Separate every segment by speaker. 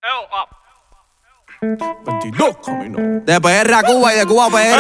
Speaker 1: 22 camino.
Speaker 2: De PR a Cuba y de Cuba a PR.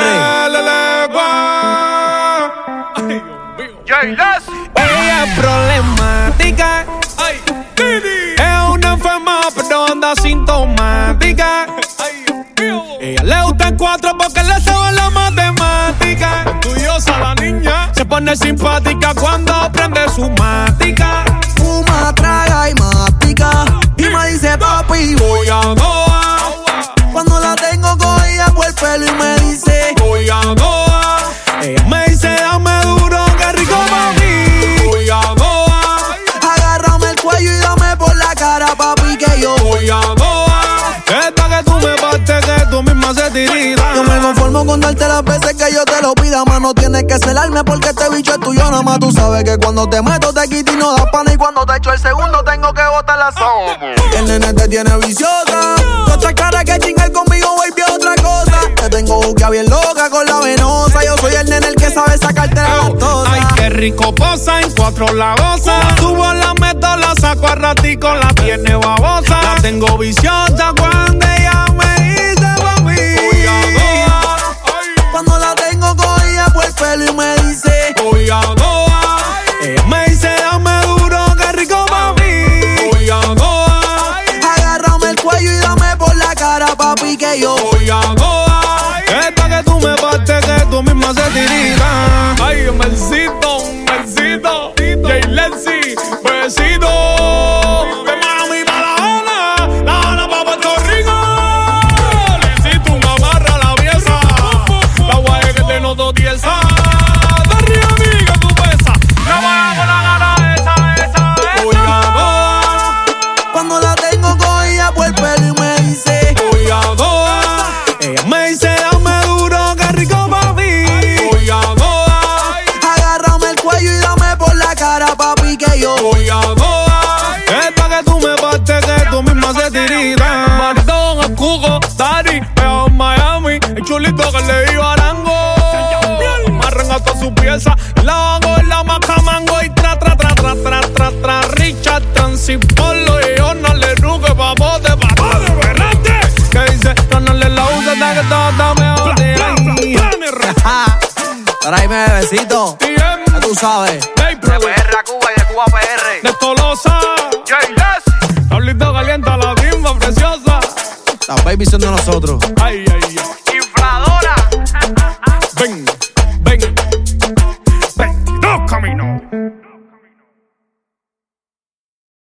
Speaker 1: Ay, Dios mío. Ella es problemática. Ay, es una enferma, pero anda sintomática. Ay, Dios mío. Ella le gustan 4 porque le sabe la matemática. Estudiosa la niña. Se pone simpática cuando aprende su mática.
Speaker 2: Fuma, traga y mastica. Y me dice papi, voy a Goa. Cuando la tengo cogida por el pelo y me dice
Speaker 1: voy a Goa. Ella me dice dame duro, qué rico mami. Voy a Goa.
Speaker 2: agárrame el cuello y dame por la cara, papi, que yo
Speaker 1: Voy a Goa. Esta que tú me partes, que tú misma se tirita.
Speaker 2: Yo me conformo con darte las veces que yo te lo pida, más no tienes que celarme porque este bicho es tuyo. Nada más tú sabes que cuando te meto te quito y no da pana. Y cuando te echo el segundo tengo que botar la sopa. El nene te tiene viciosa. Tú estás clara que chingar conmigo, baby, es otra cosa. Te tengo buquea bien loca con la venosa. Yo soy el nene el que sabe sacarte la gastosa.
Speaker 1: Ay, qué rico posa, en 4 la goza. Subo la meto, la saco a ratico, la tiene babosa. La tengo viciosa cuando ella me dice mami. Voy a Goa.
Speaker 2: Cuando la tengo cogida por el pelo y me dice
Speaker 1: Voy a Goa. Ella me dice dame duro, qué rico mami. Voy a Goa.
Speaker 2: agárrame el cuello y dame por la cara, papi, que yo
Speaker 1: Voy a Goa. Esta que tú me partes, que tú misma se tirita. Ay, un besito, Jay Lenzi, besito. De Miami pa' La Habana pa' Puerto Rico. Necesito una barra la pieza. La guay que te noto tiesa. De arriba amiga tu pesa. La guay con la gana esa. Voy a Goa.
Speaker 2: cuando la tengo cogida por el pelo y me dice
Speaker 1: Voy a Goa. Ella me dice dame duro, qué rico mami. Voy a Goa.
Speaker 2: agárrame el cuello y dame por la cara, papi, que yo
Speaker 1: Voy a Goa. Esta que tú me partes, que tú misma se tirita. Maritón, el Cuco, Dari, pegado en Miami. El chulito que le dio arango. Marran hasta su pieza. La hago en la macamango y tra. Richard Transipolo y Jonale Ruque, papote, perrete. Que dice, no le la usa hasta que todo está mejor de ahí.
Speaker 2: tráeme besito, ya tú sabes.
Speaker 1: De
Speaker 2: PR a Cuba y de Cuba a PR.
Speaker 1: De Tolosa, Pablito calienta la timba preciosa.
Speaker 2: Las babies son de nosotros.
Speaker 1: Ay, ay, ay.